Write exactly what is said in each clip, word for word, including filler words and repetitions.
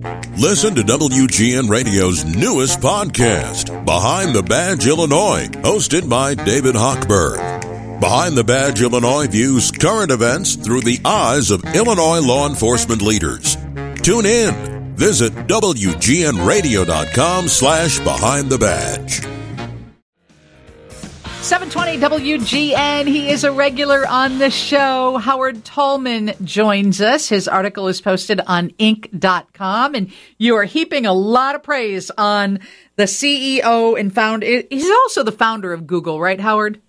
Listen to W G N Radio's newest podcast, Behind the Badge Illinois, hosted by David Hochberg. Behind the Badge Illinois views current events through the eyes of Illinois law enforcement leaders. Tune in. Visit W G N radio dot com slash behind the badge. seven twenty W G N. He is a regular on the show. Howard Tolman joins us. His article is posted on Inc dot com, and you are heaping a lot of praise on the C E O and founder. He's also the founder of Google, right, Howard?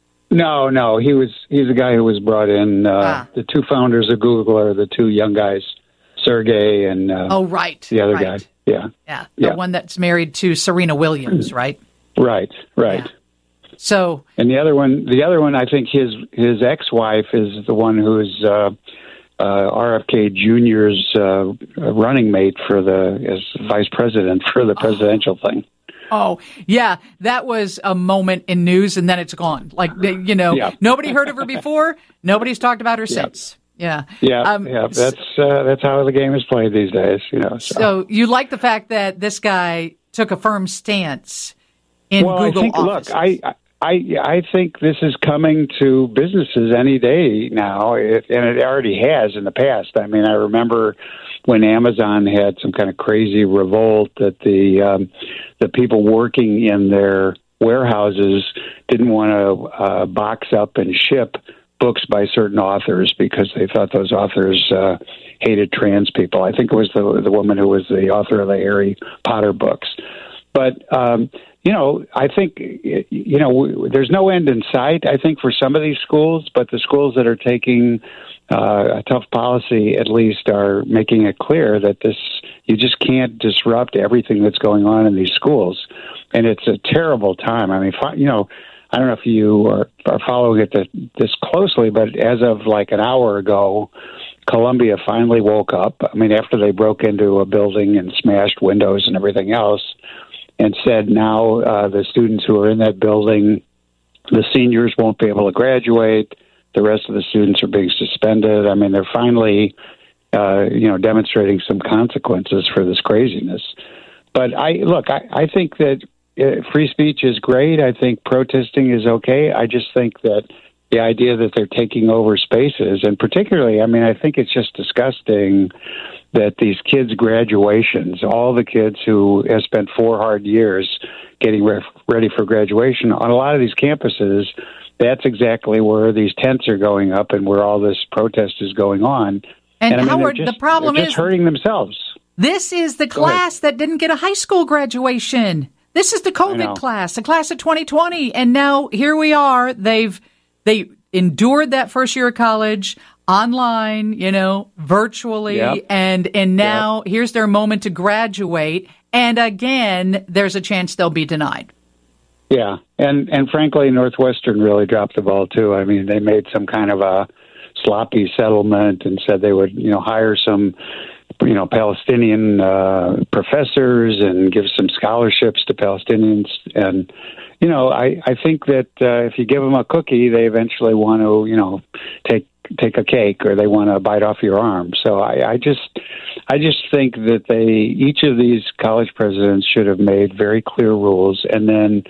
No, no. He was. He's the guy who was brought in. Uh, ah. The two founders of Google are the two young guys, Sergey and uh, oh, right, the other right. guy. Yeah, yeah, the yeah. one that's married to Serena Williams, right? Right, right. Yeah. So, and the other one, the other one, I think his his ex-wife is the one who is uh, uh, R F K Junior's uh, running mate for the as vice president for the presidential oh. thing. Oh, yeah, that was a moment in news, and then it's gone. Like, you know, yeah. nobody heard of her before. Nobody's talked about her yeah. since. Yeah, yeah, um, yeah. That's uh, that's how the game is played these days. You know. So, so you like the fact that this guy took a firm stance in well, Google I think, offices. Look, I. I I I think this is coming to businesses any day now, it, and it already has in the past. I mean, I remember when Amazon had some kind of crazy revolt that the um, the people working in their warehouses didn't want to uh, box up and ship books by certain authors because they thought those authors uh, hated trans people. I think it was the the woman who was the author of the Harry Potter books, but. Um, You know, I think, you know, there's no end in sight, I think, for some of these schools, but the schools that are taking uh, a tough policy at least are making it clear that this, you just can't disrupt everything that's going on in these schools. And it's a terrible time. I mean, you know, I don't know if you are, are following it this closely, but as of like an hour ago, Columbia finally woke up. I mean, after they broke into a building and smashed windows and everything else, and said now uh, the students who are in that building, the seniors won't be able to graduate. The rest of the students are being suspended. I mean, they're finally, uh, you know, demonstrating some consequences for this craziness. But I look, I, I think that uh, free speech is great. I think protesting is okay. I just think that the idea that they're taking over spaces, and particularly, I mean, I think it's just disgusting that these kids' graduations, all the kids who have spent four hard years getting re- ready for graduation, on a lot of these campuses, that's exactly where these tents are going up and where all this protest is going on. And, and I mean, Howard, just, the problem they're just is hurting themselves. This is the class that didn't get a high school graduation. This is the COVID class, the class of twenty twenty. And now here we are. They've they endured that first year of college online, you know, virtually, yep. and and now yep. here's their moment to graduate, and again, there's a chance they'll be denied. Yeah, and and frankly, Northwestern really dropped the ball too. I mean, they made some kind of a sloppy settlement and said they would, you know, hire some, you know, Palestinian uh, professors and give some scholarships to Palestinians. And, you know, I, I think that uh, if you give them a cookie, they eventually want to, you know, take take a cake, or they want to bite off your arm. So I, I just I just think that they each of these college presidents should have made very clear rules, and then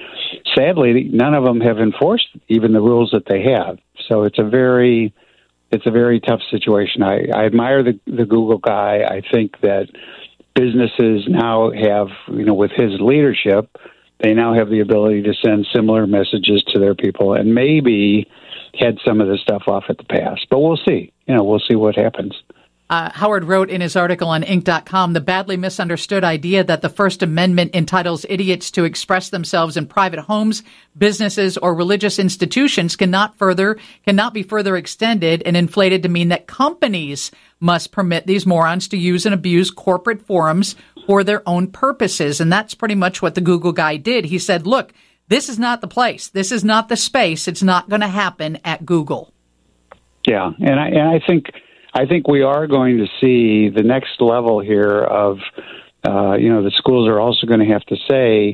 sadly none of them have enforced even the rules that they have. So it's a very it's a very tough situation. I, I admire the the Google guy. I think that businesses now have, you know, with his leadership, they now have the ability to send similar messages to their people, and maybe head some of this stuff off at the pass. But we'll see. You know, we'll see what happens. Uh, Howard wrote in his article on Inc dot com, the badly misunderstood idea that the First Amendment entitles idiots to express themselves in private homes, businesses, or religious institutions cannot further cannot be further extended and inflated to mean that companies must permit these morons to use and abuse corporate forums for their own purposes. And that's pretty much what the Google guy did. He said, look, this is not the place. This is not the space. It's not going to happen at Google. Yeah, and I, and I think I think we are going to see the next level here of, uh, you know, the schools are also going to have to say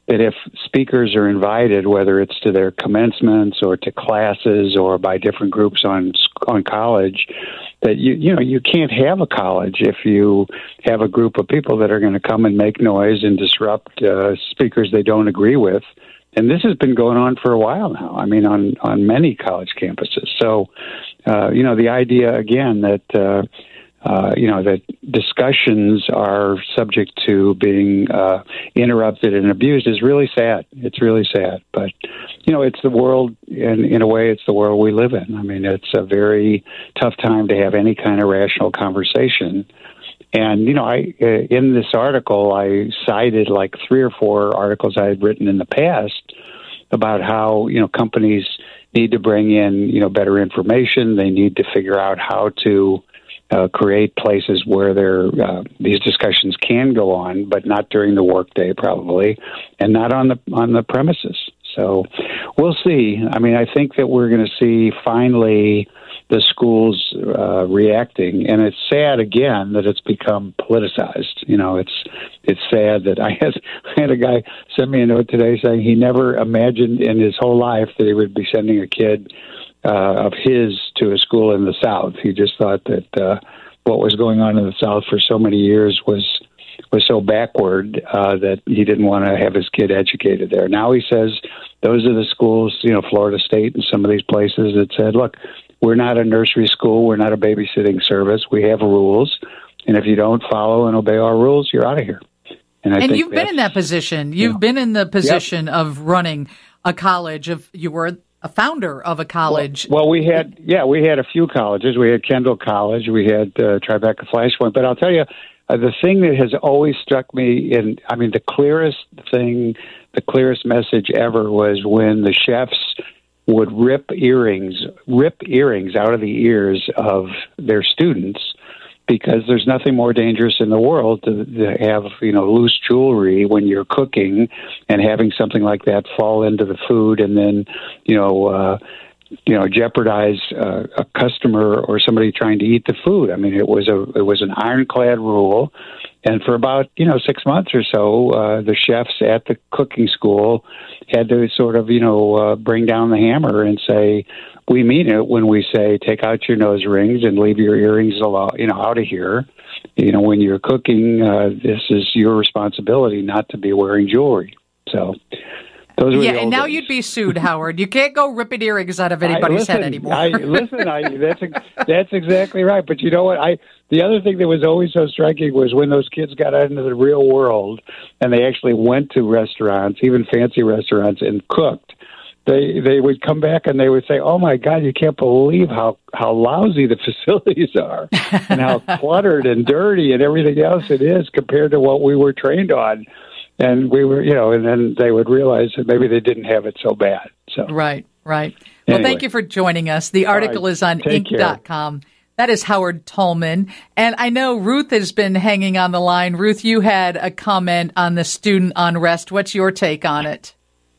that if speakers are invited, whether it's to their commencements or to classes or by different groups on on college, that you you know you can't have a college if you have a group of people that are going to come and make noise and disrupt uh, speakers they don't agree with. And this has been going on for a while now. I mean, on, on many college campuses. So, uh, you know, the idea, again, that, uh, uh, you know, that discussions are subject to being uh, interrupted and abused is really sad. It's really sad. But, you know, it's the world, and in a way, it's the world we live in. I mean, it's a very tough time to have any kind of rational conversation. And, you know, I uh, in this article, I cited like three or four articles I had written in the past about how, you know, companies need to bring in, you know, better information. They need to figure out how to uh, create places where there uh, these discussions can go on, but not during the workday probably, and not on the on the premises. So we'll see. I mean, I think that we're going to see finally the schools uh, reacting, and it's sad again that it's become politicized. You know, it's it's sad that I had I had a guy send me a note today saying he never imagined in his whole life that he would be sending a kid uh, of his to a school in the South. He just thought that uh, what was going on in the South for so many years was was so backward uh, that he didn't want to have his kid educated there. Now he says those are the schools, you know, Florida State and some of these places that said, look, we're not a nursery school. We're not a babysitting service. We have rules. And if you don't follow and obey our rules, you're out of here. And, I and think you've been in that position. You've you know, been in the position yep. of running a college. Of you were a founder of a college. Well, well, we had, yeah, we had a few colleges. We had Kendall College. We had uh, Tribeca Flashpoint. But I'll tell you, uh, the thing that has always struck me in, I mean, the clearest thing, the clearest message ever was when the chefs would rip earrings, rip earrings out of the ears of their students, because there's nothing more dangerous in the world to, to have, you know, loose jewelry when you're cooking and having something like that fall into the food and then, you know, uh, you know, jeopardize uh, a customer or somebody trying to eat the food. I mean, it was a it was an ironclad rule. And for about, you know, six months or so, uh, the chefs at the cooking school had to sort of, you know, uh, bring down the hammer and say, we mean it when we say take out your nose rings and leave your earrings, you know, out of here. You know, when you're cooking, uh, this is your responsibility not to be wearing jewelry. So those were yeah, the old and now days. You'd be sued, Howard. You can't go ripping earrings out of anybody's I, listen, head anymore. I, listen, I, that's that's exactly right. But you know what? I the other thing that was always so striking was when those kids got out into the real world and they actually went to restaurants, even fancy restaurants, and cooked. They they would come back and they would say, "Oh my God, you can't believe how how lousy the facilities are, and how cluttered and dirty and everything else it is compared to what we were trained on." And we were, you know, and then they would realize that maybe they didn't have it so bad. So right, right. Well, anyway. Thank you for joining us. The article right. is on Take Inc dot com. That is Howard Tolman. And I know Ruth has been hanging on the line. Ruth, you had a comment on the student unrest. What's your take on it?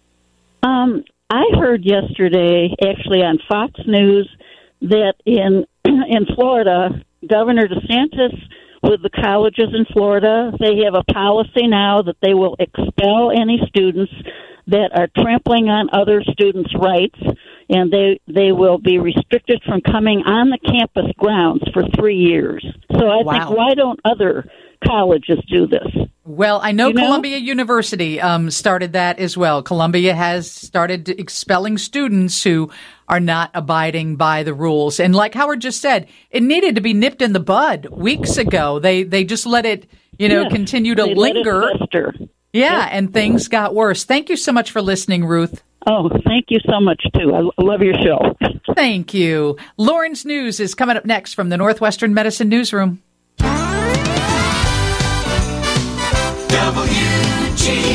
Um, I heard yesterday, actually on Fox News, that in in Florida, Governor DeSantis, with the colleges in Florida, they have a policy now that they will expel any students that are trampling on other students' rights, and they they will be restricted from coming on the campus grounds for three years. So I wow. think, why don't other colleges do this? Well, I know, you know? Columbia University um, started that as well. Columbia has started expelling students who are not abiding by the rules. And like Howard just said, it needed to be nipped in the bud weeks ago. They they just let it, you know, yes, continue to they linger. Let it fester. Yeah, Yep. and things got worse. Thank you so much for listening, Ruth. Oh, thank you so much, too. I love your show. Thank you. Lauren's News is coming up next from the Northwestern Medicine Newsroom. W G